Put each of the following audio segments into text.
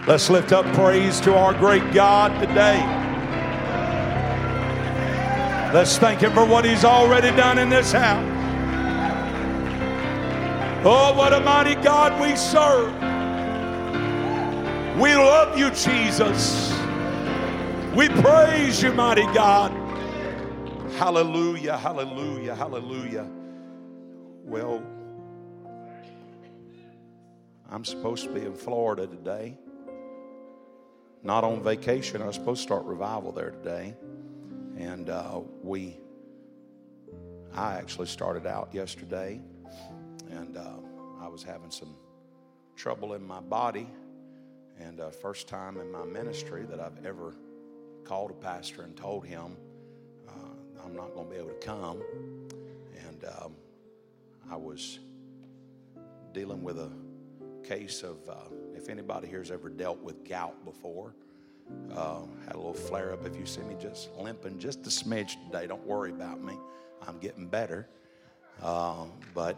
Let's lift up praise to our great God today. Let's thank Him for what He's already done in this house. Oh, what a mighty God we serve. We love you, Jesus. We praise you, mighty God. Hallelujah, hallelujah, hallelujah. Well, I'm supposed to be in Florida today. Not on vacation. I was supposed to start revival there today. And I actually started out yesterday. And I was having some trouble in my body. And first time in my ministry that I've ever called a pastor and told him I'm not going to be able to come. And I was dealing with a case of, if anybody here has ever dealt with gout before, had a little flare up. If you see me just limping just a smidge today, don't worry about me. I'm getting better. But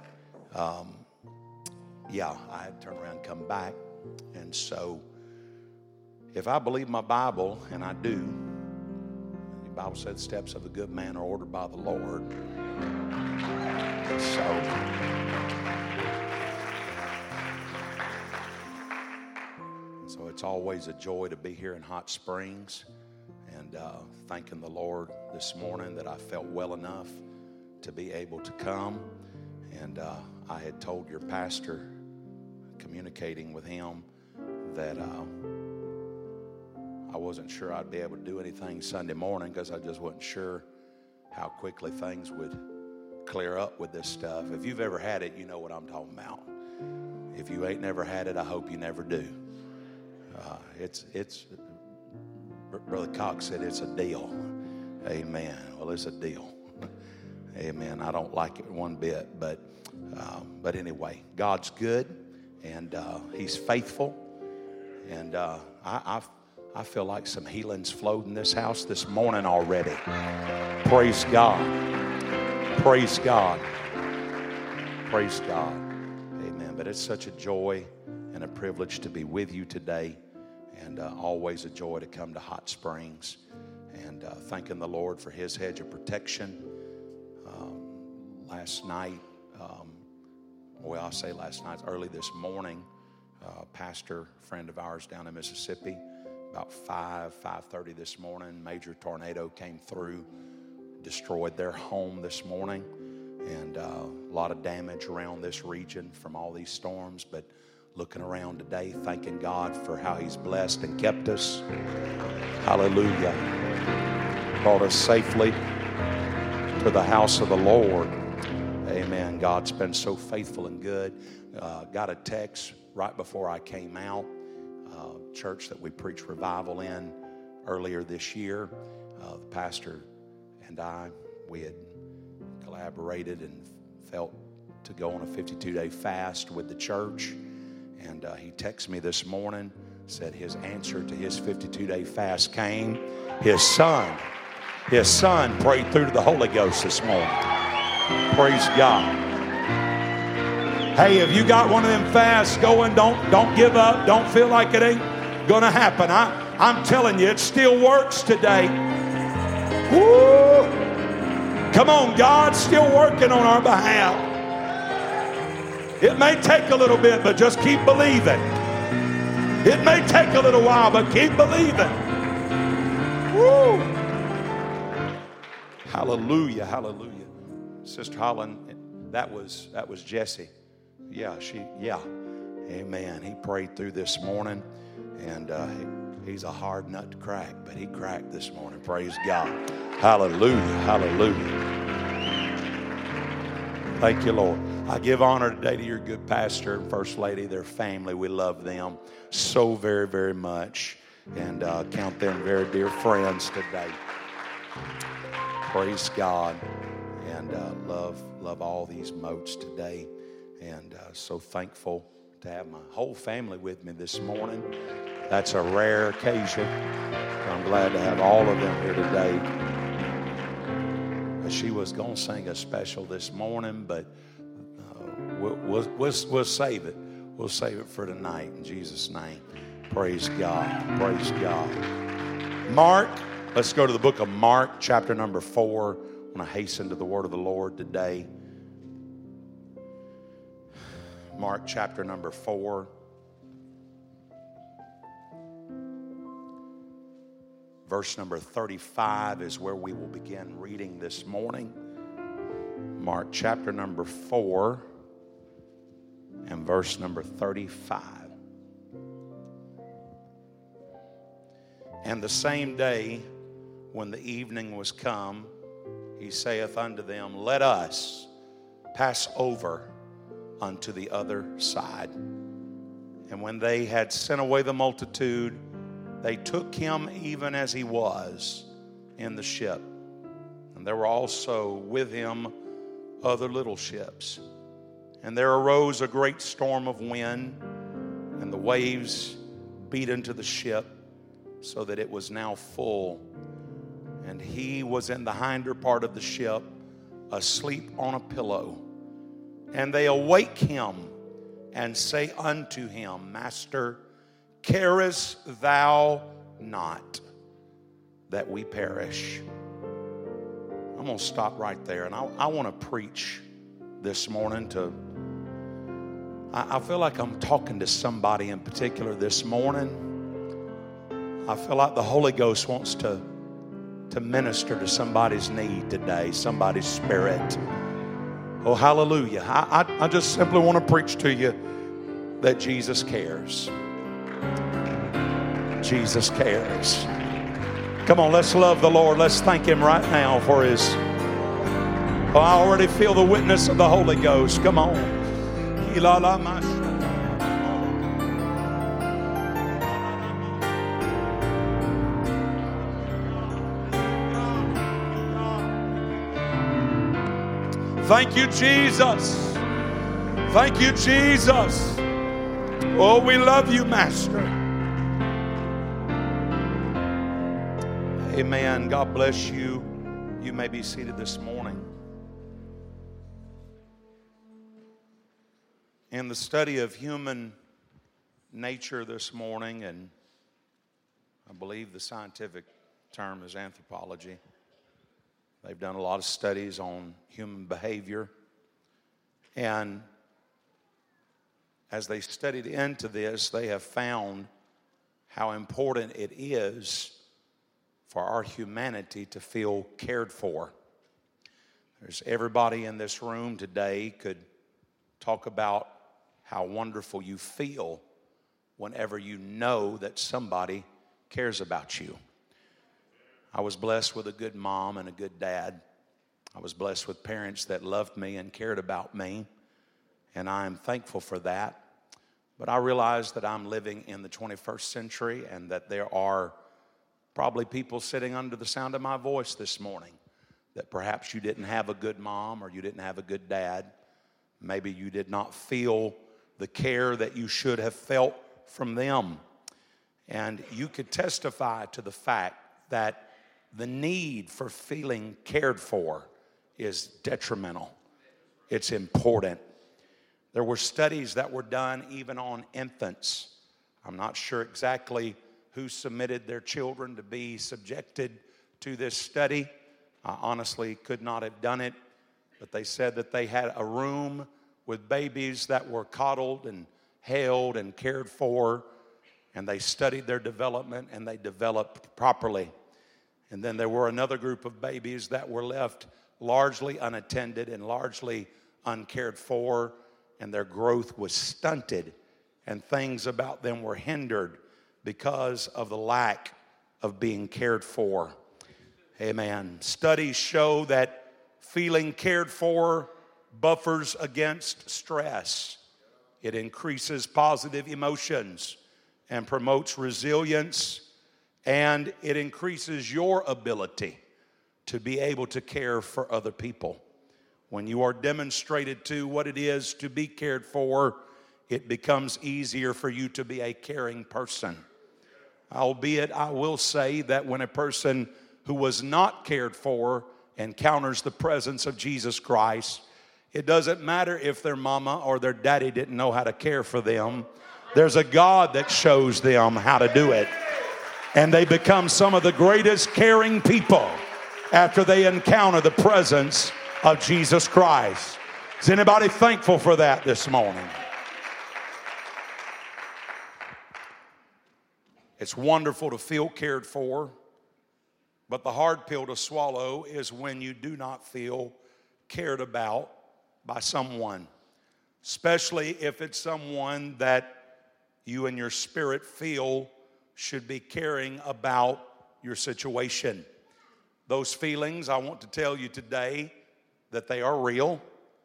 I had to turn around and come back. And so if I believe my Bible, and I do, the Bible said steps of a good man are ordered by the Lord. So it's always a joy to be here in Hot Springs, and thanking the Lord this morning that I felt well enough to be able to come. And I had told your pastor, communicating with him, that I wasn't sure I'd be able to do anything Sunday morning because I just wasn't sure how quickly things would clear up with this stuff. If you've ever had it, you know what I'm talking about. If you ain't never had it, I hope you never do. Brother Cox said it's a deal. Amen. Well, it's a deal. Amen. I don't like it one bit, but anyway, God's good, and He's faithful, and I feel like some healing's flowed in this house this morning already. Praise God. Praise God. Praise God. Amen. But it's such a joy and a privilege to be with you today, and always a joy to come to Hot Springs, and thanking the Lord for His hedge of protection. Last night, I'll say last night, early this morning, pastor friend of ours down in Mississippi, about 5:30 this morning, major tornado came through, destroyed their home this morning, and a lot of damage around this region from all these storms. But looking around today, thanking God for how He's blessed and kept us. Hallelujah. Brought us safely to the house of the Lord. Amen. God's been so faithful and good. Got a text right before I came out. Church that we preached revival in earlier this year. The pastor and we had collaborated and felt to go on a 52-day fast with the church. And he texted me this morning, said his answer to his 52-day fast came. His son prayed through to the Holy Ghost this morning. Praise God. Hey, if you got one of them fasts going, don't give up. Don't feel like it ain't going to happen. I'm telling you, it still works today. Woo! Come on, God's still working on our behalf. It may take a little bit, but just keep believing. It may take a little while, but keep believing. Woo! Hallelujah, hallelujah. Sister Holland, that was Jesse. Yeah. Amen. He prayed through this morning, and he's a hard nut to crack, but he cracked this morning. Praise God. Hallelujah, hallelujah. Thank you, Lord. I give honor today to your good pastor and first lady, their family. We love them so very, very much, and count them very dear friends today. Praise God, and love all these moats today, and so thankful to have my whole family with me this morning. That's a rare occasion. I'm glad to have all of them here today. She was going to sing a special this morning, but we'll save it. We'll save it for tonight in Jesus' name. Praise God. Praise God. Mark, let's go to the book of Mark, chapter number 4. I want to hasten to the word of the Lord today. Mark, chapter number 4. Verse number 35 is where we will begin reading this morning. Mark, chapter number 4 and verse number 35. And the same day, when the evening was come, he saith unto them, Let us pass over unto the other side. And when they had sent away the multitude, they took him even as he was in the ship. And there were also with him other little ships. And there arose a great storm of wind, and the waves beat into the ship, so that it was now full. And he was in the hinder part of the ship, asleep on a pillow. And they awake him and say unto him, Master, carest thou not that we perish? I'm going to stop right there. And I want to preach this morning to, I feel like I'm talking to somebody in particular this morning. I feel like the Holy Ghost wants to minister to somebody's need today, somebody's spirit. Oh, hallelujah. I just simply want to preach to you that Jesus cares. Jesus cares. Come on, let's love the Lord. Let's thank him right now for his... Oh, I already feel the witness of the Holy Ghost. Come on. Thank you, Jesus. Thank you, Jesus. Oh, we love you, Master. Amen. God bless you. You may be seated this morning. In the study of human nature this morning, and I believe the scientific term is anthropology. They've done a lot of studies on human behavior. And as they studied into this, they have found how important it is for our humanity to feel cared for. There's everybody in this room today could talk about how wonderful you feel whenever you know that somebody cares about you. I was blessed with a good mom and a good dad. I was blessed with parents that loved me and cared about me, and I am thankful for that. But I realize that I'm living in the 21st century and that there are probably people sitting under the sound of my voice this morning that perhaps you didn't have a good mom or you didn't have a good dad. Maybe you did not feel the care that you should have felt from them. And you could testify to the fact that the need for feeling cared for is detrimental. It's important. There were studies that were done even on infants. I'm not sure exactly who submitted their children to be subjected to this study. I honestly could not have done it, but they said that they had a room with babies that were coddled and held and cared for, and they studied their development and they developed properly. And then there were another group of babies that were left largely unattended and largely uncared for, and their growth was stunted, and things about them were hindered because of the lack of being cared for. Amen. Studies show that feeling cared for buffers against stress. It increases positive emotions and promotes resilience, and it increases your ability to be able to care for other people. When you are demonstrated to what it is to be cared for, it becomes easier for you to be a caring person. Albeit, I will say that when a person who was not cared for encounters the presence of Jesus Christ, it doesn't matter if their mama or their daddy didn't know how to care for them. There's a God that shows them how to do it. And they become some of the greatest caring people after they encounter the presence of Jesus Christ. Is anybody thankful for that this morning? It's wonderful to feel cared for, but the hard pill to swallow is when you do not feel cared about by someone, especially if it's someone that you in your spirit feel should be caring about your situation. Those feelings, I want to tell you today that they are real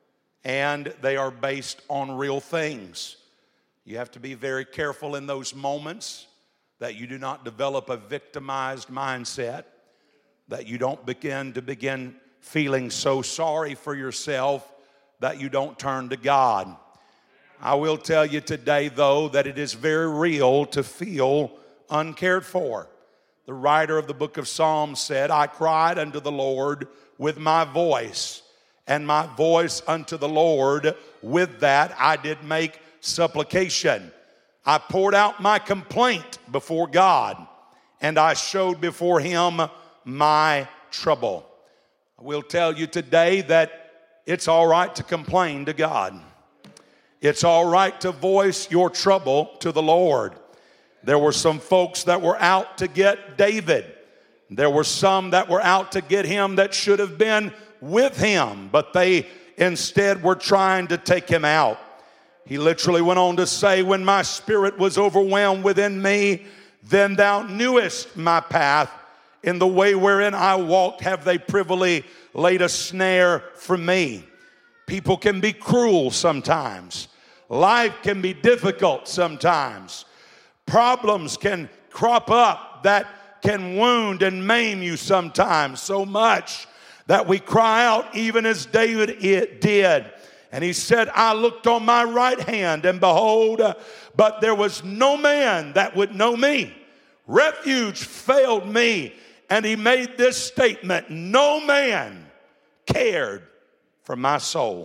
and they are based on real things. You have to be very careful in those moments that you do not develop a victimized mindset, that you don't begin feeling so sorry for yourself that you don't turn to God. I will tell you today, though, that it is very real to feel uncared for. The writer of the book of Psalms said, I cried unto the Lord with my voice, and my voice unto the Lord, with that I did make supplication. I poured out my complaint before God, and I showed before him my trouble. I will tell you today that it's all right to complain to God. It's all right to voice your trouble to the Lord. There were some folks that were out to get David. There were some that were out to get him that should have been with him, but they instead were trying to take him out. He literally went on to say, when my spirit was overwhelmed within me, then thou knewest my path. In the way wherein I walked have they privily laid a snare for me. People can be cruel sometimes. Life can be difficult sometimes. Problems can crop up that can wound and maim you sometimes so much that we cry out even as David did. And he said, I looked on my right hand, and behold, but there was no man that would know me. Refuge failed me. And he made this statement, no man cared for my soul.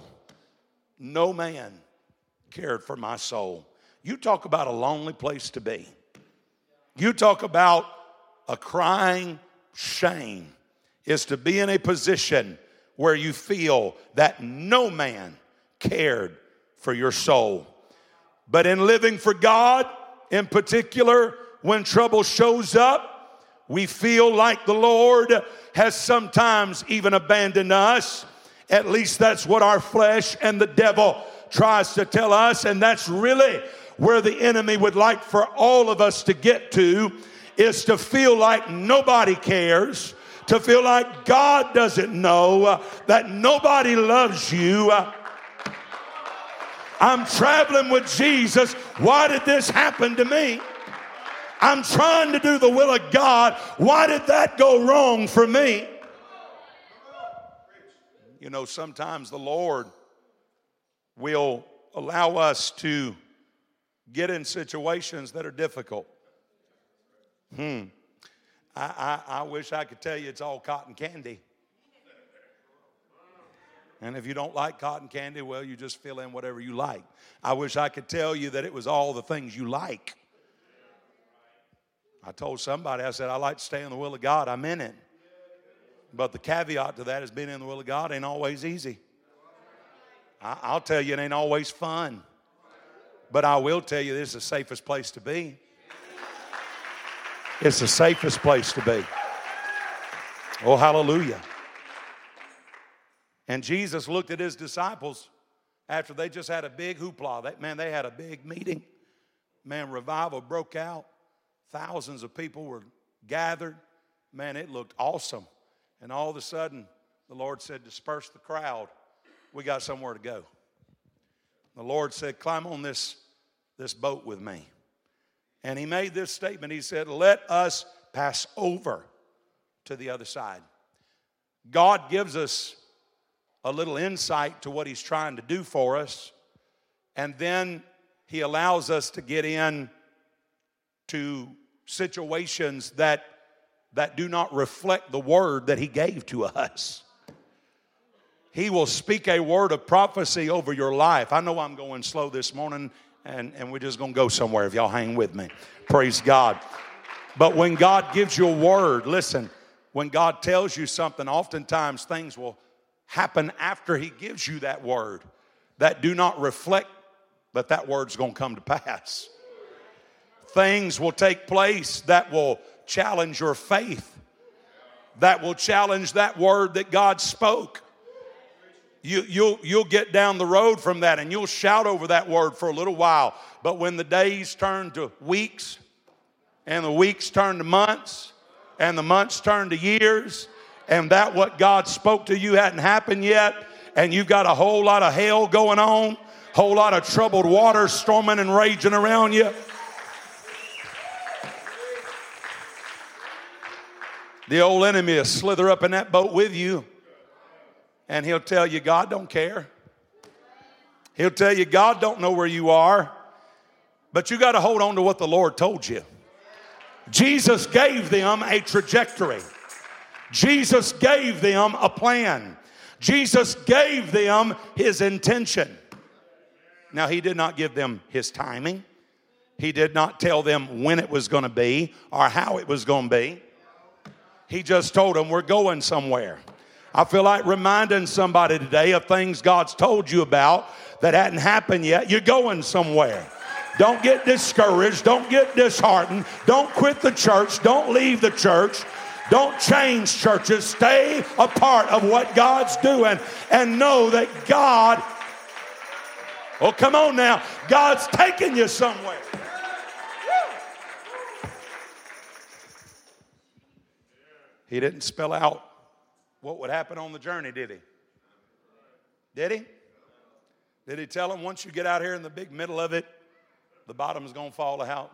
No man cared for my soul. You talk about a lonely place to be. You talk about a crying shame, is to be in a position where you feel that no man cared for your soul. But in living for God, in particular, when trouble shows up, we feel like the Lord has sometimes even abandoned us. At least that's what our flesh and the devil tries to tell us, and that's really where the enemy would like for all of us to get to, is to feel like nobody cares, to feel like God doesn't know, that nobody loves you. I'm traveling with Jesus. Why did this happen to me? I'm trying to do the will of God. Why did that go wrong for me? You know, sometimes the Lord will allow us to get in situations that are difficult. I wish I could tell you it's all cotton candy. And if you don't like cotton candy, well, you just fill in whatever you like. I wish I could tell you that it was all the things you like. I told somebody, I said, I like to stay in the will of God. I'm in it. But the caveat to that is being in the will of God ain't always easy. I'll tell you, it ain't always fun. But I will tell you, this is the safest place to be. It's the safest place to be. Oh, hallelujah. And Jesus looked at his disciples after they just had a big hoopla. They had a big meeting. Man, revival broke out. Thousands of people were gathered. Man, it looked awesome. And all of a sudden, the Lord said, disperse the crowd. We got somewhere to go. The Lord said, climb on this boat with me. And he made this statement. He said, let us pass over to the other side. God gives us a little insight to what he's trying to do for us. And then he allows us to get in to situations that do not reflect the word that he gave to us. He will speak a word of prophecy over your life. I know I'm going slow this morning, and we're just going to go somewhere if y'all hang with me. Praise God. But when God gives you a word, listen, when God tells you something, oftentimes things will happen after he gives you that word that do not reflect that word's going to come to pass. Things will take place that will challenge your faith, that will challenge that word that God spoke. You'll get down the road from that and you'll shout over that word for a little while. But when the days turn to weeks and the weeks turn to months and the months turn to years and that what God spoke to you hadn't happened yet and you've got a whole lot of hell going on, whole lot of troubled waters storming and raging around you, the old enemy will slither up in that boat with you. And he'll tell you God don't care. He'll tell you God don't know where you are. But you got to hold on to what the Lord told you. Jesus gave them a trajectory. Jesus gave them a plan. Jesus gave them his intention. Now, he did not give them his timing. He did not tell them when it was going to be or how it was going to be. He just told them we're going somewhere. I feel like reminding somebody today of things God's told you about that hadn't happened yet. You're going somewhere. Don't get discouraged. Don't get disheartened. Don't quit the church. Don't leave the church. Don't change churches. Stay a part of what God's doing and know that God, oh, come on now, God's taking you somewhere. He didn't spell out what would happen on the journey, did he? Did he? Did he tell them once you get out here in the big middle of it, the bottom is going to fall out?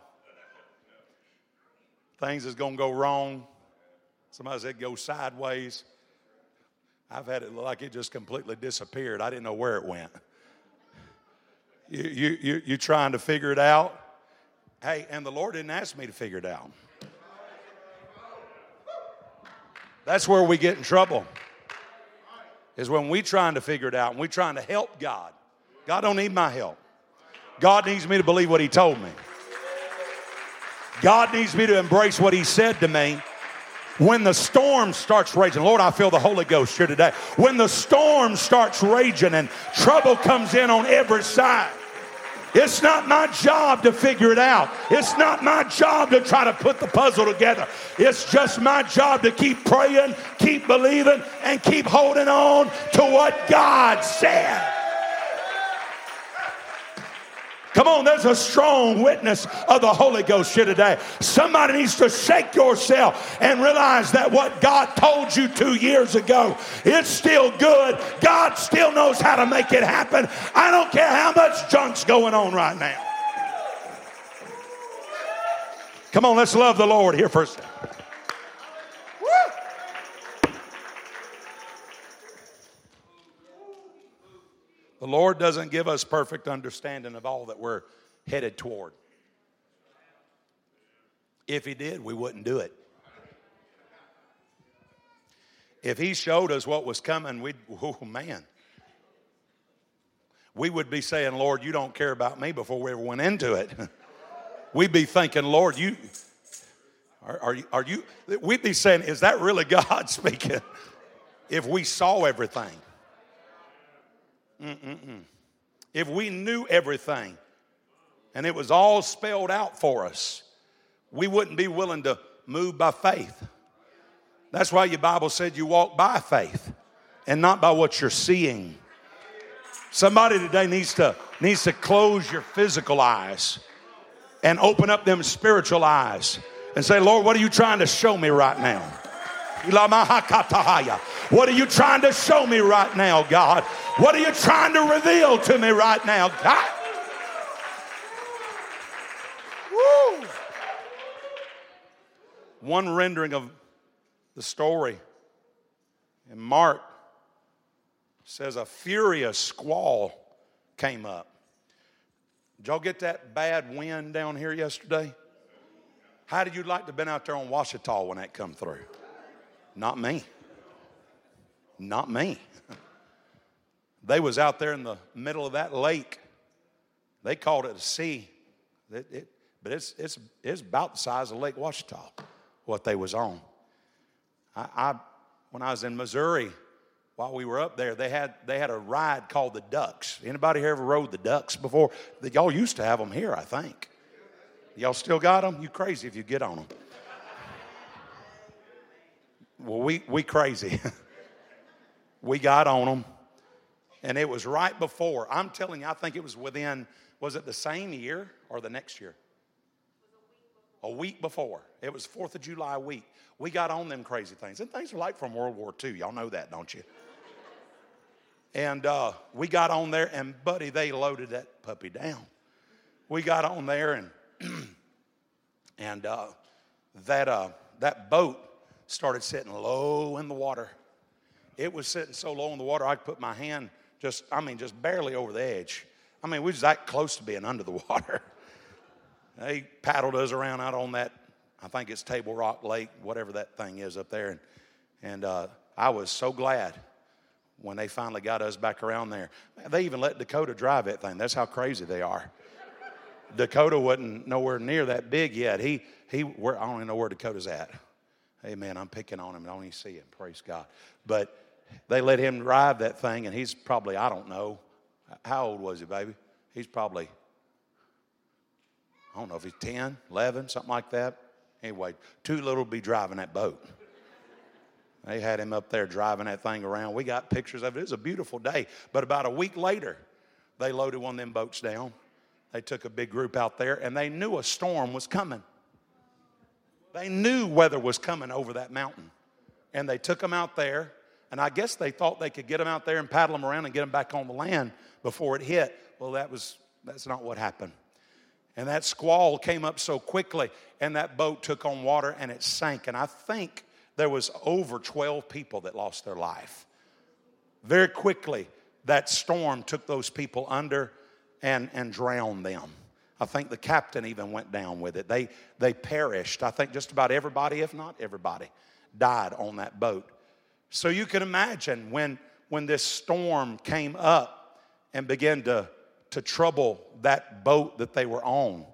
Things is going to go wrong. Somebody said go sideways. I've had it look like it just completely disappeared. I didn't know where it went. You trying to figure it out? Hey, and the Lord didn't ask me to figure it out. That's where we get in trouble, is when we trying to figure it out and we trying to help God. God don't need my help. God needs me to believe what he told me. God needs me to embrace what he said to me. When the storm starts raging, Lord, I feel the Holy Ghost here today. When the storm starts raging and trouble comes in on every side, it's not my job to figure it out. It's not my job to try to put the puzzle together. It's just my job to keep praying, keep believing, and keep holding on to what God said. Come on, there's a strong witness of the Holy Ghost here today. Somebody needs to shake yourself and realize that what God told you 2 years ago, it's still good. God still knows how to make it happen. I don't care how much junk's going on right now. Come on, let's love the Lord here first. The Lord doesn't give us perfect understanding of all that we're headed toward. If he did, we wouldn't do it. If he showed us what was coming, we would be saying, Lord, you don't care about me before we ever went into it. We'd be thinking, Lord, we'd be saying, is that really God speaking? If we saw everything. If we knew everything and it was all spelled out for us, we wouldn't be willing to move by faith. That's why your Bible said you walk by faith and not by what you're seeing. Somebody today needs to close your physical eyes and open up them spiritual eyes and say, Lord, what are you trying to show me right now? What are you trying to show me right now, God? What are you trying to reveal to me right now, God? Woo. One rendering of the story in Mark says a furious squall came up. Did y'all get that bad wind down here yesterday? How did you like to have been out there on Ouachita when that come through? Not me. Not me. They was out there in the middle of that lake They called it a sea. But it's about the size of Lake Ouachita, what they was on. When I was in Missouri, while we were up there, they had a ride called the Ducks. Anybody here ever rode the Ducks before? Y'all used to have them here, I think. Y'all still got them? You crazy if you get on them. Well, we crazy. We got on them, and it was right before. I'm telling you, I think it was within, was it the same year or the next year? A week before. It was 4th of July week. We got on them crazy things. And things are like from World War II. Y'all know that, don't you? And we got on there, and buddy, they loaded that puppy down. We got on there, and that boat started sitting low in the water. It was sitting so low in the water, I could put my hand just barely over the edge. We was that close to being under the water. They paddled us around out on that, I think it's Table Rock Lake, whatever that thing is up there. And I was so glad when they finally got us back around there. They even let Dakota drive that thing. That's how crazy they are. Dakota wasn't nowhere near that big yet. I don't even know where Dakota's at. Amen. I'm picking on him. I don't even see him. Praise God. But they let him drive that thing, and he's probably, I don't know. How old was he, baby? He's probably, I don't know if he's 10, 11, something like that. Anyway, too little to be driving that boat. They had him up there driving that thing around. We got pictures of it. It was a beautiful day. But about a week later, they loaded one of them boats down. They took a big group out there, and they knew a storm was coming. They knew weather was coming over that mountain. And they took them out there, and I guess they thought they could get them out there and paddle them around and get them back on the land before it hit. Well, that's not what happened. And that squall came up so quickly, and that boat took on water, and it sank. And I think there was over 12 people that lost their life. Very quickly, that storm took those people under and drowned them. I think the captain even went down with it. They perished. I think just about everybody, if not everybody, died on that boat. So you can imagine when this storm came up and began to trouble that boat that they were on.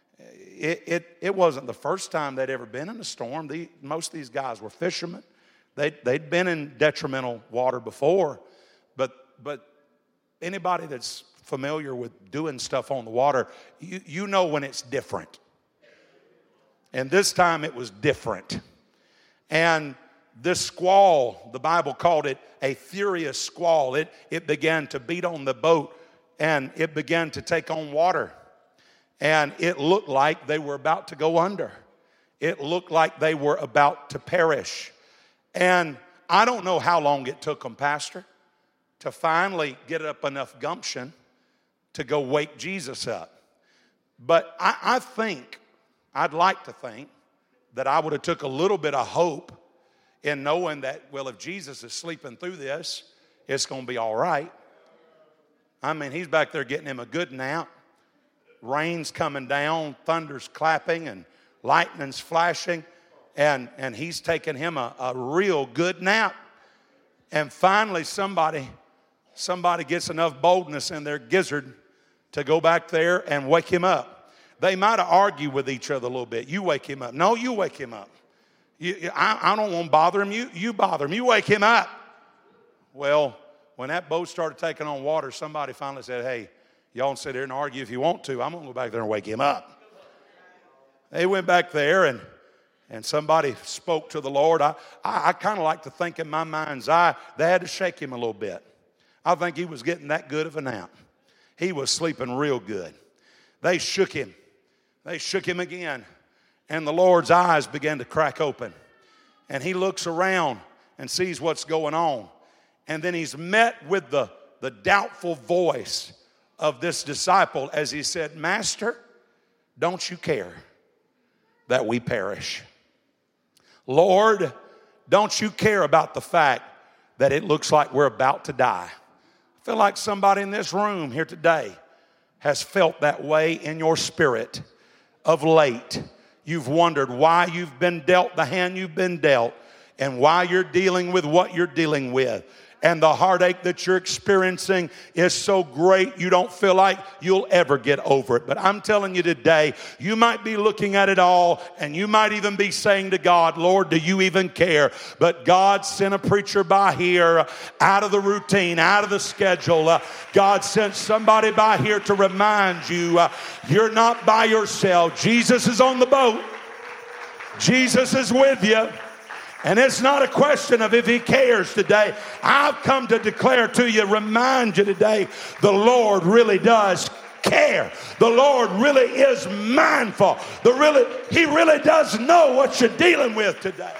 It wasn't the first time they'd ever been in a storm. Most of these guys were fishermen. They'd been in detrimental water before, but anybody that's familiar with doing stuff on the water, you know when it's different. And this time it was different. And this squall, the Bible called it a furious squall. It began to beat on the boat, and it began to take on water. And it looked like they were about to go under. It looked like they were about to perish. And I don't know how long it took them, Pastor, to finally get up enough gumption to go wake Jesus up. But I'd like to think that I would have took a little bit of hope in knowing that, well, if Jesus is sleeping through this, it's going to be all right. He's back there getting him a good nap. Rain's coming down, thunder's clapping, and lightning's flashing, and he's taking him a real good nap. And finally somebody gets enough boldness in their gizzard to go back there and wake him up. They might have argued with each other a little bit. You wake him up. No, you wake him up. I don't want to bother him. You bother him. You wake him up. Well, when that boat started taking on water, somebody finally said, hey, y'all can sit there and argue if you want to. I'm going to go back there and wake him up. They went back there, and somebody spoke to the Lord. I kind of like to think in my mind's eye, they had to shake him a little bit. I think he was getting that good of a nap. He was sleeping real good. They shook him. They shook him again. And the Lord's eyes began to crack open. And he looks around and sees what's going on. And then he's met with the doubtful voice of this disciple as he said, Master, don't you care that we perish? Lord, don't you care about the fact that it looks like we're about to die? I feel like somebody in this room here today has felt that way in your spirit of late. You've wondered why you've been dealt the hand you've been dealt and why you're dealing with what you're dealing with. and the heartache that you're experiencing is so great you don't feel like you'll ever get over it. But I'm telling you today, you might be looking at it all, and you might even be saying to God, Lord, do you even care? But God sent a preacher by here out of the routine, out of the schedule. God sent somebody by here to remind you, you're not by yourself. Jesus is on the boat. Jesus is with you. And it's not a question of if he cares today. I've come to declare to you, remind you today, the Lord really does care. The Lord really is mindful. He really does know what you're dealing with today.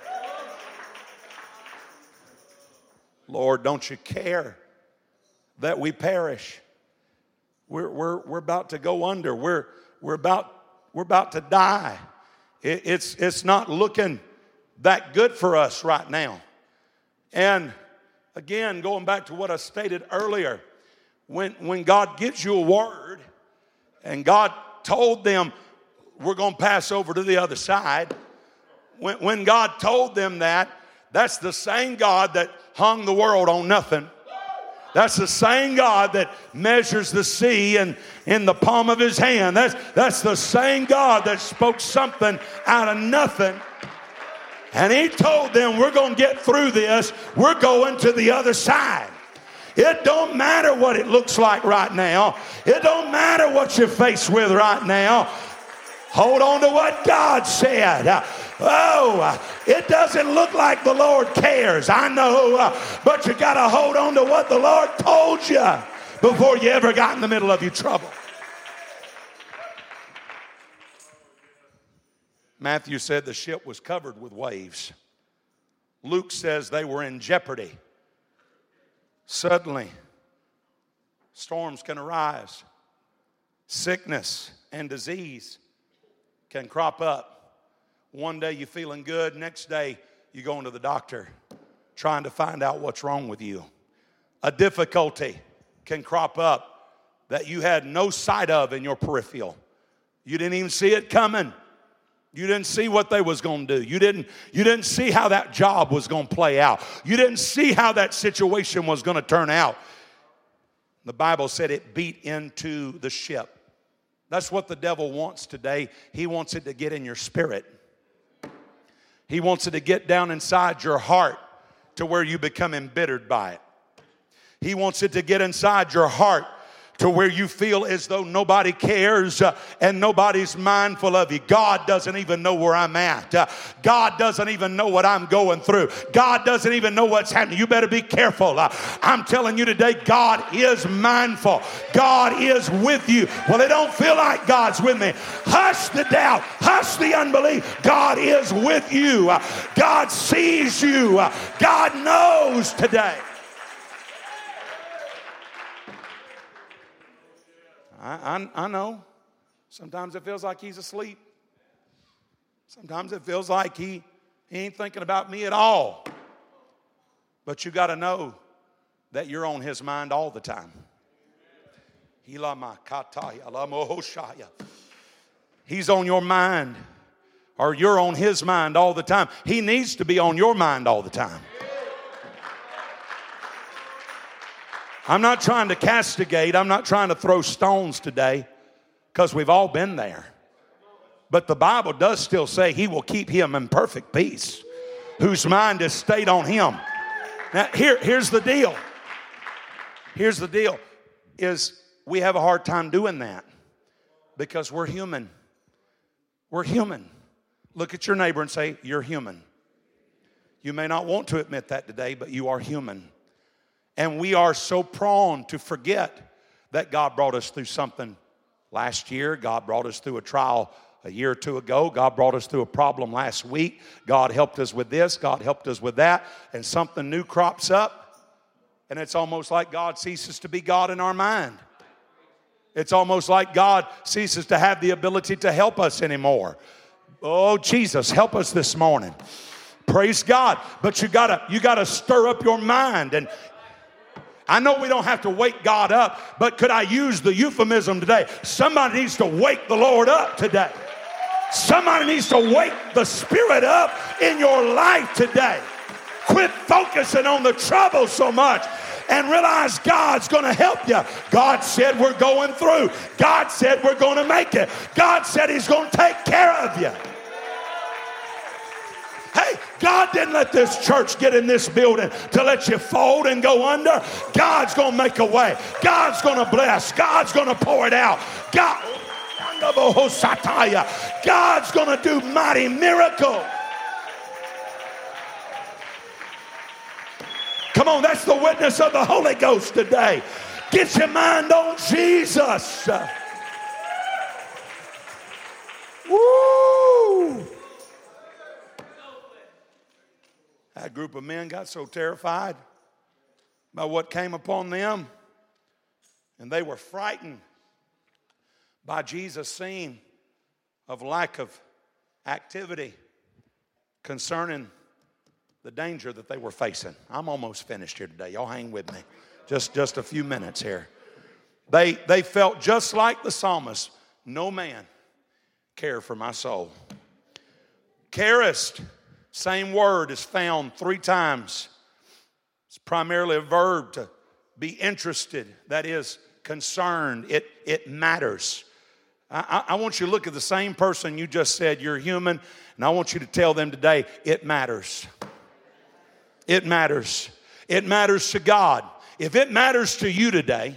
Lord, don't you care that we perish? We're about to go under. We're about to die. It's not looking that good for us right now. And again, going back to what I stated earlier, when God gives you a word, and God told them, we're going to pass over to the other side. When God told them that, that's the same God that hung the world on nothing. That's the same God that measures the sea in the palm of his hand. That's the same God that spoke something out of nothing. And he told them, we're going to get through this. We're going to the other side. It don't matter what it looks like right now. It don't matter what you're faced with right now. Hold on to what God said. It doesn't look like the Lord cares. I know, but you got to hold on to what the Lord told you before you ever got in the middle of your trouble. Matthew said the ship was covered with waves. Luke says they were in jeopardy. Suddenly, storms can arise. Sickness and disease can crop up. One day you're feeling good. Next day you're going to the doctor trying to find out what's wrong with you. A difficulty can crop up that you had no sight of in your peripheral. You didn't even see it coming. You didn't see what they was going to do. You didn't see how that job was going to play out. You didn't see how that situation was going to turn out. The Bible said it beat into the ship. That's what the devil wants today. He wants it to get in your spirit. He wants it to get down inside your heart to where you become embittered by it. He wants it to get inside your heart to where you feel as though nobody cares and nobody's mindful of you. God doesn't even know where I'm at. God doesn't even know what I'm going through. God doesn't even know what's happening. You better be careful. I'm telling you today, God is mindful. God is with you. Well, it don't feel like God's with me. Hush the doubt. Hush the unbelief. God is with you. God sees you. God knows today. I know. Sometimes it feels like he's asleep. Sometimes it feels like he ain't thinking about me at all. But you got to know that you're on his mind all the time. He's on your mind, or you're on his mind all the time. He needs to be on your mind all the time. I'm not trying to castigate. I'm not trying to throw stones today, because we've all been there. But the Bible does still say he will keep him in perfect peace, whose mind is stayed on him. Now, here's the deal. Here's the deal, is we have a hard time doing that because we're human. We're human. Look at your neighbor and say, you're human. You may not want to admit that today, but you are human. And we are so prone to forget that God brought us through something last year. God brought us through a trial a year or two ago. God brought us through a problem last week. God helped us with this. God helped us with that. And something new crops up. And it's almost like God ceases to be God in our mind. It's almost like God ceases to have the ability to help us anymore. Oh, Jesus, help us this morning. Praise God. But you gotta stir up your mind. And I know we don't have to wake God up, but could I use the euphemism today? Somebody needs to wake the Lord up today. Somebody needs to wake the Spirit up in your life today. Quit focusing on the trouble so much and realize God's going to help you. God said we're going through. God said we're going to make it. God said he's going to take care of you. Hey, God didn't let this church get in this building to let you fold and go under. God's going to make a way. God's going to bless. God's going to pour it out. God's going to do mighty miracles. Come on, that's the witness of the Holy Ghost today. Get your mind on Jesus. Woo! That group of men got so terrified by what came upon them, and they were frightened by Jesus' scene of lack of activity concerning the danger that they were facing. I'm almost finished here today. Y'all hang with me. Just a few minutes here. They felt just like the psalmist. No man care for my soul. Carest, same word, is found 3 times. It's primarily a verb to be interested. That is concerned. It matters. I want you to look at the same person you just said you're human, and I want you to tell them today, it matters. It matters. It matters to God. If it matters to you today,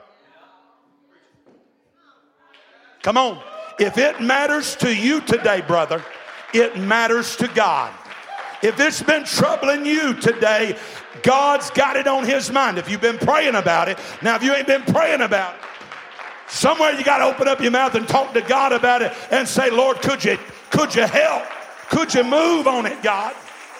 come on. If it matters to you today, brother, it matters to God. If it's been troubling you today, God's got it on his mind. If you've been praying about it, now if you ain't been praying about it, somewhere you got to open up your mouth and talk to God about it and say, Lord, could you help? Could you move on it, God?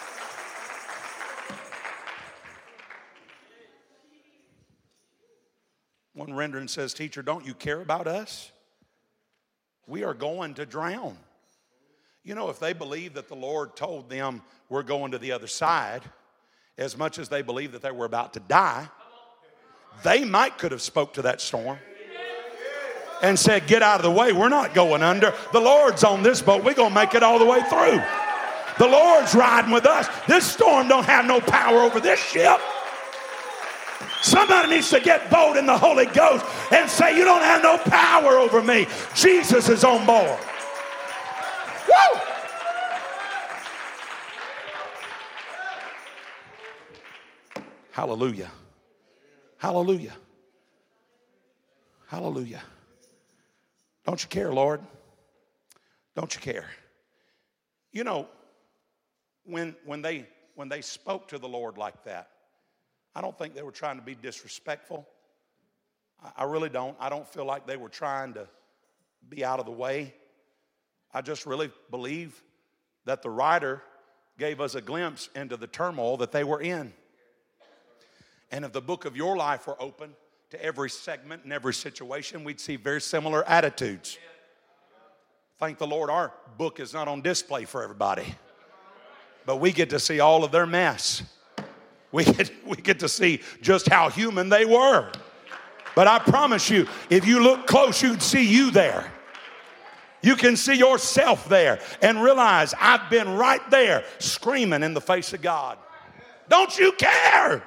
One rendering says, teacher, don't you care about us? We are going to drown. You know, if they believed that the Lord told them we're going to the other side, as much as they believed that they were about to die, they might could have spoke to that storm and said, get out of the way. We're not going under. The Lord's on this boat. We're going to make it all the way through. The Lord's riding with us. This storm don't have no power over this ship. Somebody needs to get bold in the Holy Ghost and say, you don't have no power over me. Jesus is on board. Woo! Hallelujah. Hallelujah. Hallelujah. Don't you care, Lord? Don't you care? You know, when they spoke to the Lord like that, I don't think they were trying to be disrespectful. I really don't. I don't feel like they were trying to be out of the way. I just really believe that the writer gave us a glimpse into the turmoil that they were in. And if the book of your life were open to every segment and every situation, we'd see very similar attitudes. Thank the Lord our book is not on display for everybody. But we get to see all of their mess. We get to see just how human they were. But I promise you, if you look close, you'd see you there. You can see yourself there and realize I've been right there screaming in the face of God. Don't you care?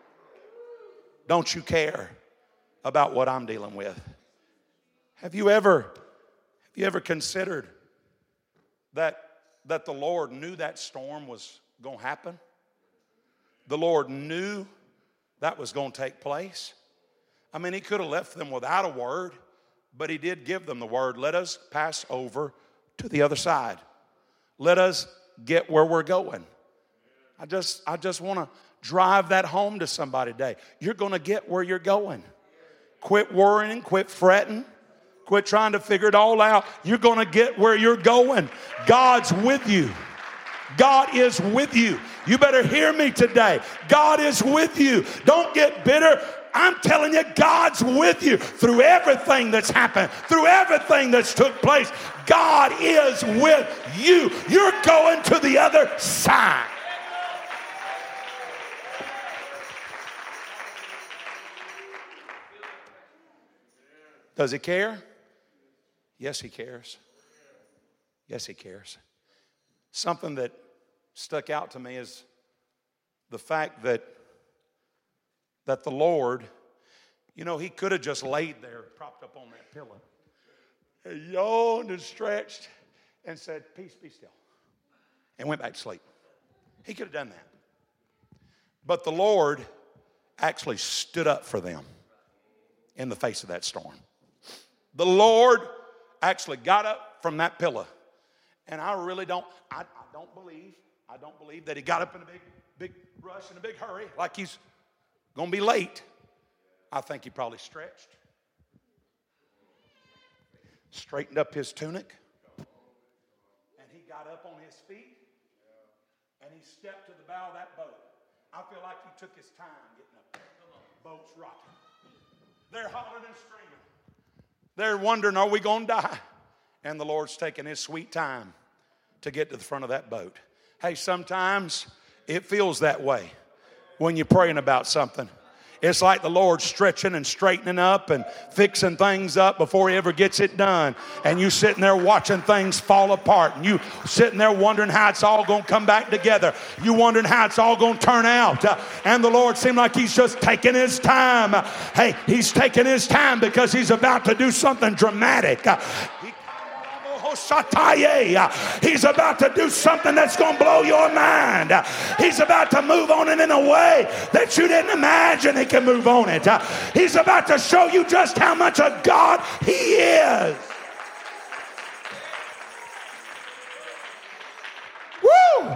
Don't you care about what I'm dealing with? Have you ever considered that the Lord knew that storm was going to happen? The Lord knew that was going to take place. I mean, he could have left them without a word, but he did give them the word. Let us pass over to the other side. Let us get where we're going. I just want to drive that home to somebody today. You're going to get where you're going. Quit worrying, quit fretting, quit trying to figure it all out. You're going to get where you're going. God's with you. God is with you. You better hear me today. God is with you. Don't get bitter. I'm telling you, God's with you through everything that's happened, through everything that's took place. God is with you. You're going to the other side. Does he care? Yes, he cares. Yes, he cares. Something that stuck out to me is the fact that the Lord, he could have just laid there propped up on that pillow and yawned and stretched and said, peace, be still, and went back to sleep. He could have done that. But the Lord actually stood up for them in the face of that storm. The Lord actually got up from that pillow. And I really don't believe that he got up in a big rush and a big hurry like he's going to be late. I think he probably stretched, straightened up his tunic, and he got up on his feet, and he stepped to the bow of that boat. I feel like he took his time getting up there. Boat's rocking. They're hollering and screaming. They're wondering, are we going to die? And the Lord's taking his sweet time to get to the front of that boat. Hey, sometimes it feels that way when you're praying about something. It's like the Lord stretching and straightening up and fixing things up before he ever gets it done. And you sitting there watching things fall apart. And you sitting there wondering how it's all going to come back together. You wondering how it's all going to turn out. And the Lord seemed like he's just taking his time. Hey, he's taking his time because he's about to do something dramatic. He's about to do something that's going to blow your mind. He's about to move on it in a way that you didn't imagine he can move on it. He's about to show you just how much of God he is. Woo!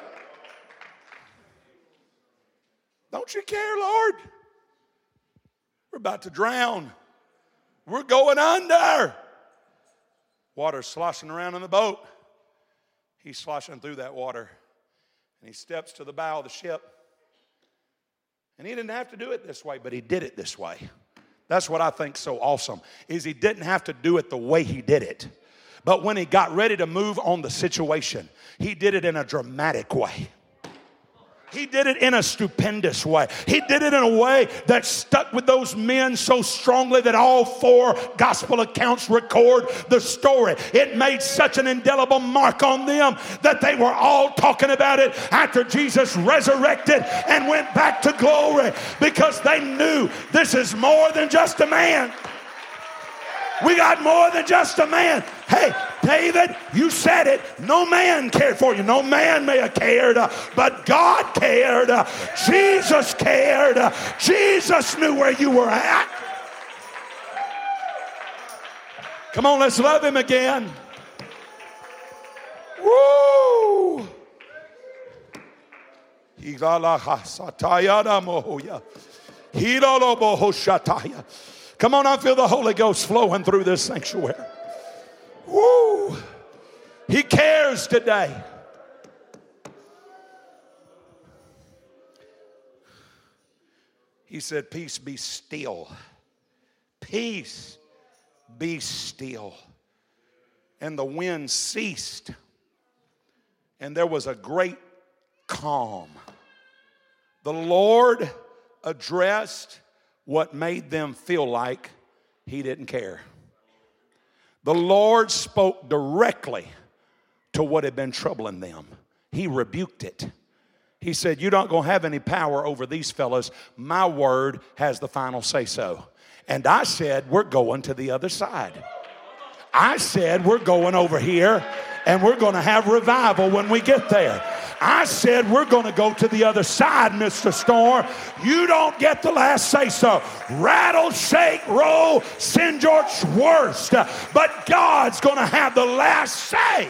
Don't you care, Lord? We're about to drown. We're going under. Water's sloshing around in the boat. He's sloshing through that water. And he steps to the bow of the ship. And he didn't have to do it this way, but he did it this way. That's what I think's so awesome, is he didn't have to do it the way he did it. But when he got ready to move on the situation, he did it in a dramatic way. He did it in a stupendous way. He did it in a way that stuck with those men so strongly that all four gospel accounts record the story. It made such an indelible mark on them that they were all talking about it after Jesus resurrected and went back to glory, because they knew this is more than just a man. We got more than just a man. Hey, David, you said it. No man cared for you. No man may have cared, but God cared. Jesus cared. Jesus knew where you were at. Come on, let's love him again. Woo! Come on, I feel the Holy Ghost flowing through this sanctuary. Woo! He cares today. He said, peace be still. Peace be still. And the wind ceased. And there was a great calm. The Lord addressed what made them feel like he didn't care. The Lord spoke directly to what had been troubling them. He rebuked it. He said, you're not going to have any power over these fellas. My word has the final say-so. And I said, we're going to the other side. I said, we're going over here and we're going to have revival when we get there. I said, we're going to go to the other side, Mr. Storm. You don't get the last say-so. Rattle, shake, roll, send your worst. But God's going to have the last say.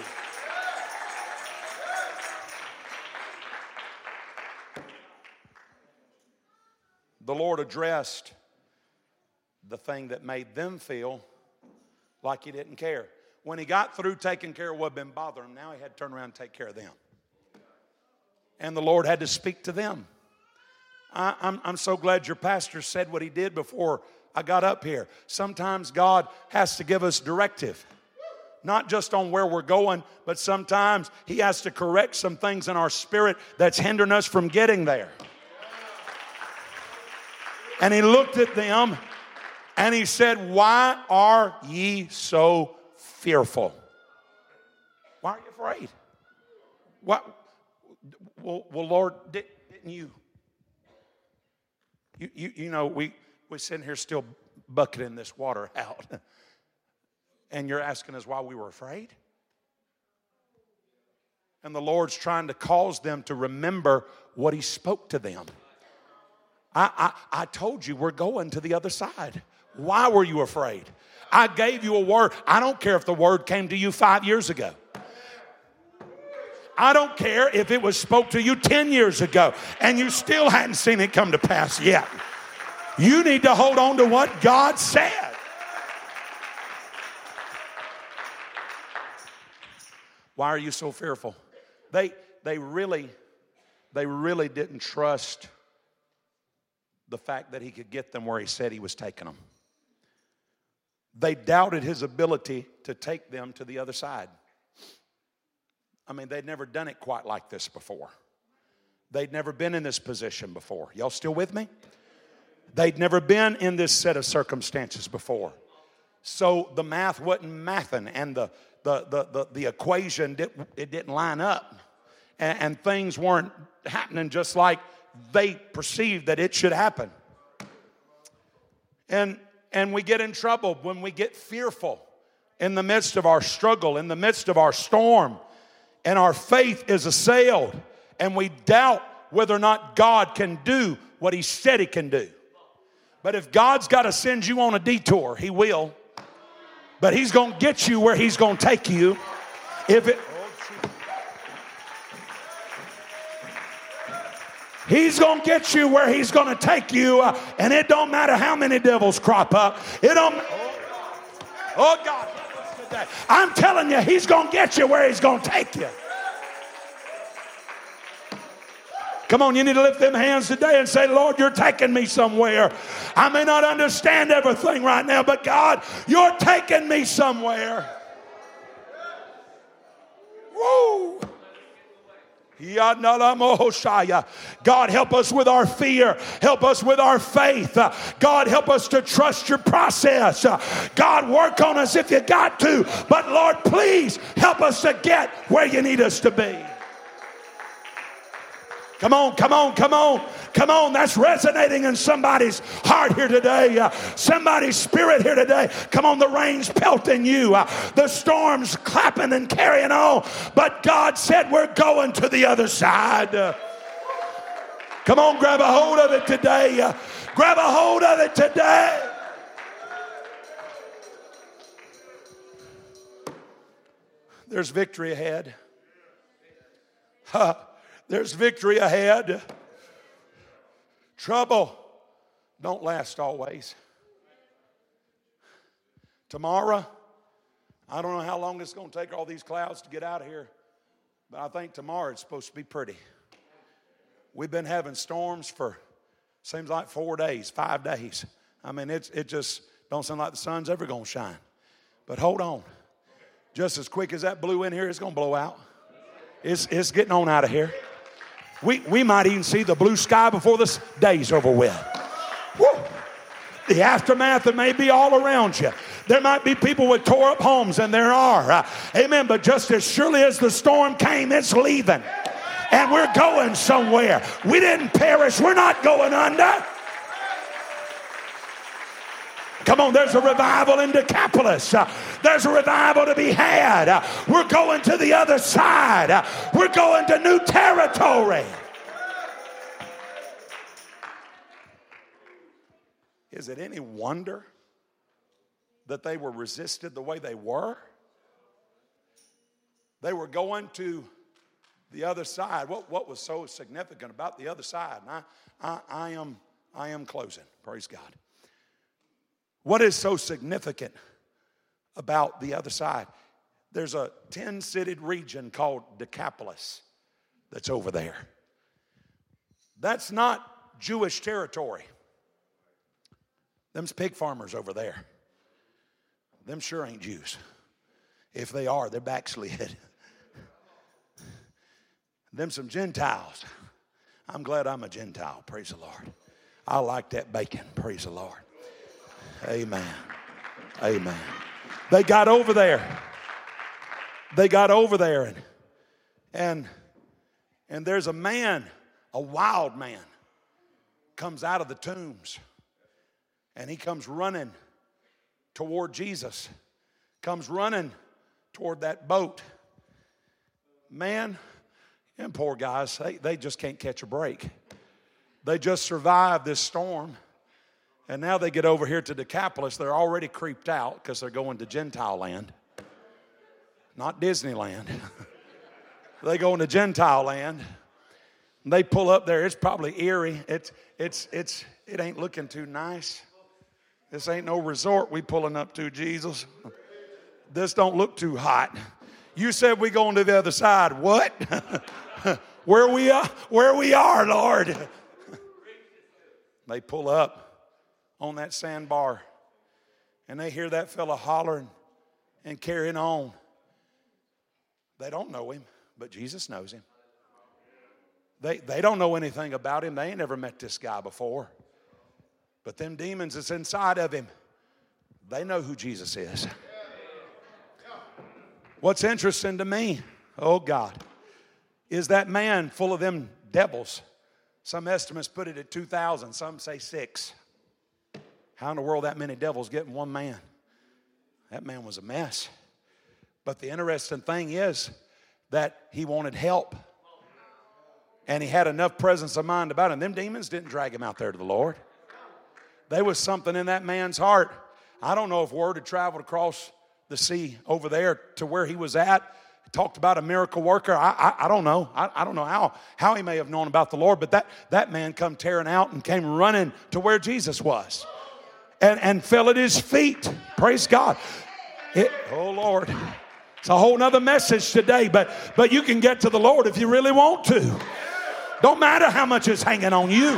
The Lord addressed the thing that made them feel like he didn't care. When he got through taking care of what had been bothering him, now he had to turn around and take care of them. And the Lord had to speak to them. I'm so glad your pastor said what he did before I got up here. Sometimes God has to give us directive. Not just on where we're going, but sometimes he has to correct some things in our spirit that's hindering us from getting there. And he looked at them and he said, why are ye so fearful? Why are you afraid? What? Well, Lord, didn't didn't you? You know, we're sitting here still bucketing this water out. And you're asking us why we were afraid? And the Lord's trying to cause them to remember what He spoke to them. I told you we're going to the other side. Why were you afraid? I gave you a word. I don't care if the word came to you 5 years ago. I don't care if it was spoke to you 10 years ago and you still hadn't seen it come to pass yet. You need to hold on to what God said. Why are you so fearful? They really didn't trust the fact that He could get them where He said He was taking them. They doubted His ability to take them to the other side. I mean, they'd never done it quite like this before. They'd never been in this position before. Y'all still with me? They'd never been in this set of circumstances before. So the math wasn't mathing, and the equation didn't line up. And things weren't happening just like they perceived that it should happen. And we get in trouble when we get fearful in the midst of our struggle, in the midst of our storm, and our faith is assailed, and we doubt whether or not God can do what He said He can do. But if God's got to send you on a detour, He will. But He's going to get you where He's going to take you. He's going to get you where He's going to take you, and it don't matter how many devils crop up. It don't. Oh God, I'm telling you, He's going to get you where He's going to take you. Come on, you need to lift them hands today and say, Lord, You're taking me somewhere. I may not understand everything right now, but God, You're taking me somewhere. Woo! God, help us with our fear. Help us with our faith. God, help us to trust Your process. God, work on us if You got to. But Lord, please help us to get where You need us to be. Come on, come on, come on. Come on, that's resonating in somebody's heart here today. Somebody's spirit here today. Come on, the rain's pelting you. The storm's clapping and carrying on. But God said we're going to the other side. Come on, grab a hold of it today. Grab a hold of it today. There's victory ahead. There's victory ahead. Trouble don't last always. Tomorrow, I don't know how long it's going to take all these clouds to get out of here, but I think tomorrow it's supposed to be pretty. We've been having storms for, seems like 4 days, 5 days. I mean, it just don't seem like the sun's ever going to shine. But hold on. Just as quick as that blew in here, it's going to blow out. It's getting on out of here. We might even see the blue sky before this day's over with. Woo. The aftermath may be all around you. There might be people with tore up homes, and there are. Amen. But just as surely as the storm came, it's leaving. And we're going somewhere. We didn't perish. We're not going under. Come on, there's a revival in Decapolis. There's a revival to be had. We're going to the other side. We're going to new territory. Is it any wonder that they were resisted the way they were? They were going to the other side. What was so significant about the other side? And I am closing. Praise God. What is so significant about the other side? There's a 10-citied region called Decapolis that's over there. That's not Jewish territory. Them's pig farmers over there. Them sure ain't Jews. If they are, they're backslid. Them some Gentiles. I'm glad I'm a Gentile. Praise the Lord. I like that bacon. Praise the Lord. Amen. Amen. They got over there. They got over there. And there's a man a wild man comes out of the tombs, and he comes running toward Jesus, comes running toward that boat. Man, them poor guys, they just can't catch a break. They just survived this storm, and now they get over here to Decapolis. They're already creeped out because they're going to Gentile land, not Disneyland. They go into Gentile land. They pull up there. It's probably eerie. It ain't looking too nice. This ain't no resort we pulling up to, Jesus. This don't look too hot. You said we going to the other side. What? Where we are, Lord. They pull up on that sandbar, and they hear that fella hollering and carrying on. They don't know him, but Jesus knows him. They don't know anything about him. They ain't never met this guy before. But them demons that's inside of him, they know who Jesus is. What's interesting to me, oh God, is that man full of them devils. Some estimates put it at 2,000. Some say 6. How in the world that many devils get in one man? That man was a mess. But the interesting thing is that he wanted help. And he had enough presence of mind about him. Them demons didn't drag him out there to the Lord. There was something in that man's heart. I don't know if word had traveled across the sea over there to where he was at. He talked about a miracle worker. I don't know. I don't know how he may have known about the Lord, but that man come tearing out and came running to where Jesus was and fell at his feet. Praise God. Oh, Lord. It's a whole nother message today, but you can get to the Lord if you really want to. Don't matter how much is hanging on you.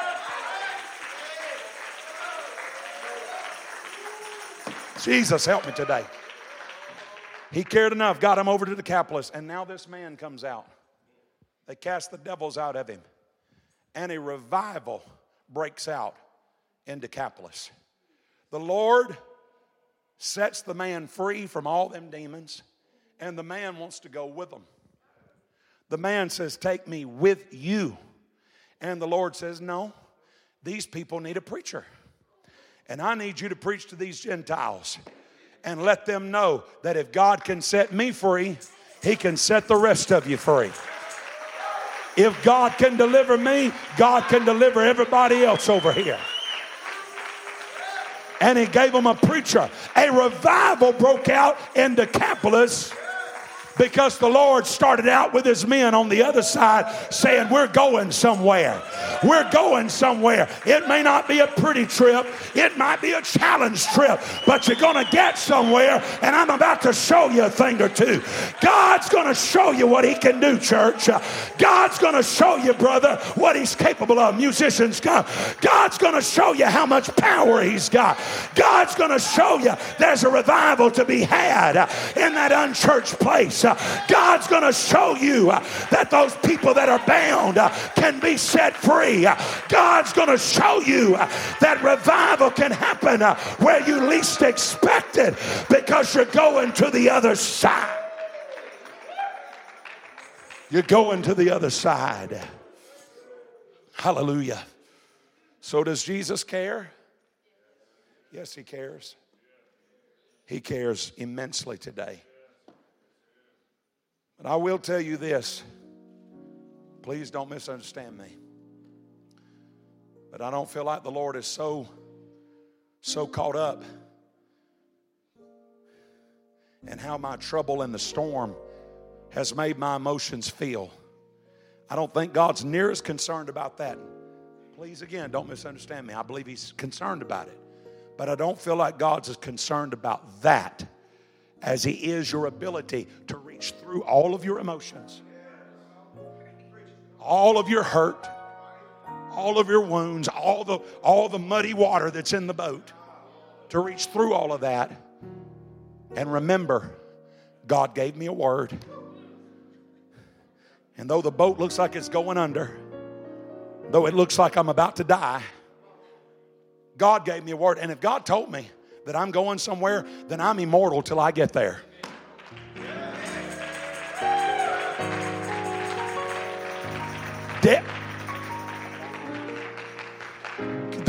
Jesus, help me today. He cared enough, got him over to Decapolis, and now this man comes out. They cast the devils out of him, and a revival breaks out in Decapolis. The Lord sets the man free from all them demons, and the man wants to go with them. The man says, take me with you. And the Lord says, no, these people need a preacher. And I need you to preach to these Gentiles and let them know that if God can set me free, He can set the rest of you free. If God can deliver me, God can deliver everybody else over here. And He gave them a preacher. A revival broke out in Decapolis because the Lord started out with His men on the other side saying, we're going somewhere. We're going somewhere. It may not be a pretty trip. It might be a challenge trip, but you're going to get somewhere, and I'm about to show you a thing or two. God's going to show you what He can do, church. God's going to show you, brother, what He's capable of. Musicians, God's going to show you how much power He's got. God's going to show you there's a revival to be had in that unchurched place. God's going to show you that those people that are bound can be set free. God's going to show you that revival can happen where you least expect it because you're going to the other side. You're going to the other side. Hallelujah. So does Jesus care? Yes, He cares. He cares immensely today. But I will tell you this. Please don't misunderstand me. But I don't feel like the Lord is so caught up in how my trouble in the storm has made my emotions feel. I don't think God's near as concerned about that. Please, again, don't misunderstand me. I believe He's concerned about it. But I don't feel like God's as concerned about that as He is your ability to reach through all of your emotions, all of your hurt, all of your wounds, all the muddy water that's in the boat, to reach through all of that and remember, God gave me a word. And though the boat looks like it's going under, though it looks like I'm about to die, God gave me a word. And if God told me that I'm going somewhere, then I'm immortal till I get there.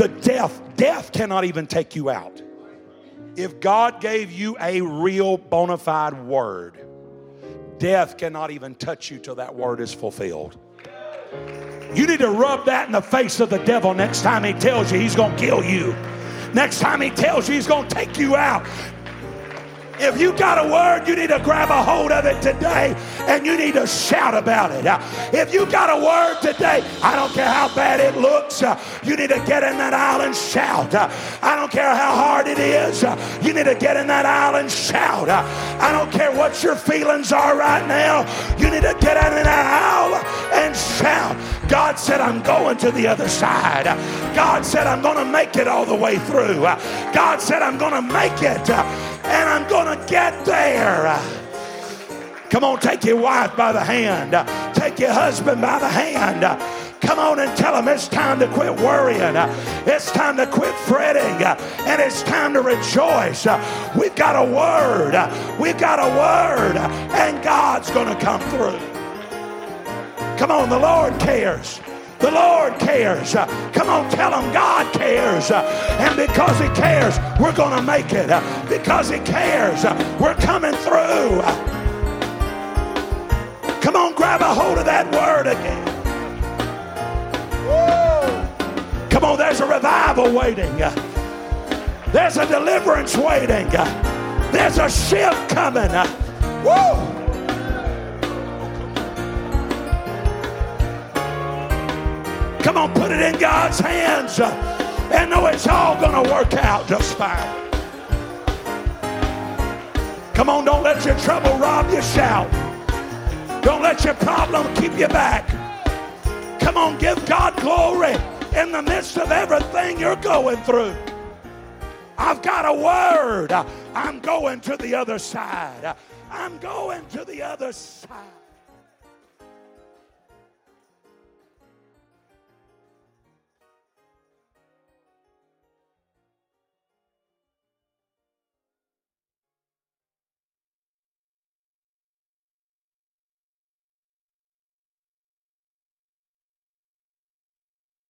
Death cannot even take you out. If God gave you a real bona fide word, death cannot even touch you till that word is fulfilled. You need to rub that in the face of the devil next time he tells you he's going to kill you. Next time he tells you he's going to take you out. If you got a word, you need to grab a hold of it today and you need to shout about it. If you got a word today, I don't care how bad it looks, you need to get in that aisle and shout. I don't care how hard it is, you need to get in that aisle and shout. I don't care what your feelings are right now, you need to get in that aisle and shout. God said, I'm going to the other side. God said, I'm going to make it all the way through. God said, I'm going to make it. And I'm going to get there. Come on, take your wife by the hand. Take your husband by the hand. Come on and tell them it's time to quit worrying. It's time to quit fretting. And it's time to rejoice. We've got a word. We've got a word. And God's going to come through. Come on, the Lord cares. The Lord cares. Come on, tell him God cares. And because he cares, we're going to make it. Because he cares, we're coming through. Come on, grab a hold of that word again. Woo. Come on, there's a revival waiting. There's a deliverance waiting. There's a shift coming. Woo. Come on, put it in God's hands and know it's all going to work out just fine. Come on, don't let your trouble rob your shout. Don't let your problem keep you back. Come on, give God glory in the midst of everything you're going through. I've got a word. I'm going to the other side. I'm going to the other side.